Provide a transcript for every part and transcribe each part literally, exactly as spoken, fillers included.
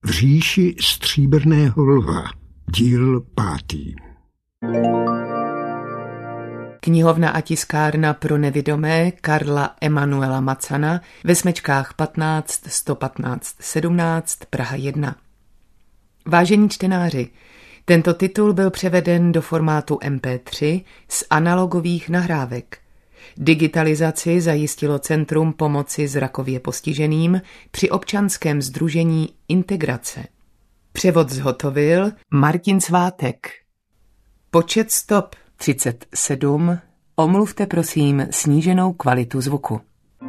V říši stříbrného lva, díl pátý. Knihovna a tiskárna pro nevidomé Karla Emanuela Macana ve Smečkách patnáct sto patnáct sedmnáct Praha jedna. Vážení čtenáři, tento titul byl převeden do formátu em pé tři z analogových nahrávek. Digitalizaci zajistilo Centrum pomoci zrakově postiženým při občanském sdružení Integrace. Převod zhotovil Martin Svátek. Počet stop třicet sedm. Omluvte prosím sníženou kvalitu zvuku.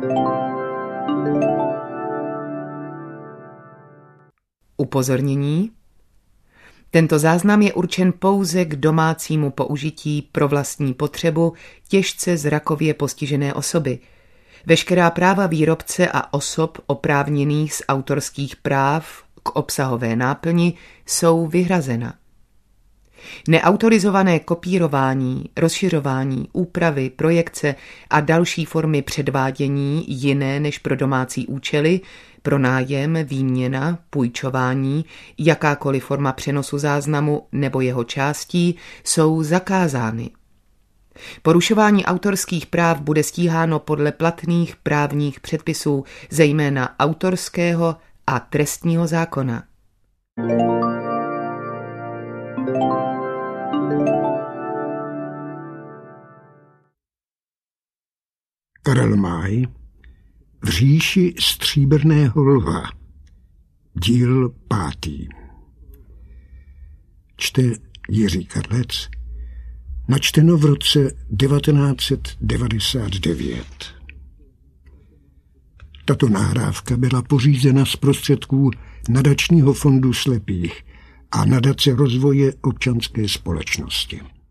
Upozornění. Tento záznam je určen pouze k domácímu použití pro vlastní potřebu těžce zrakově postižené osoby. Veškerá práva výrobce a osob oprávněných z autorských práv k obsahové náplni jsou vyhrazena. Neautorizované kopírování, rozšiřování, úpravy, projekce a další formy předvádění jiné než pro domácí účely, pronájem, výměna, půjčování, jakákoliv forma přenosu záznamu nebo jeho částí jsou zakázány. Porušování autorských práv bude stíháno podle platných právních předpisů, zejména autorského a trestního zákona. Karel Máj, V říši stříbrného lva, díl pátý. Čte Jiří Karlec, načteno v roce devatenáct set devadesát devět. Tato nahrávka byla pořízena z prostředků Nadačního fondu slepých a Nadace rozvoje občanské společnosti.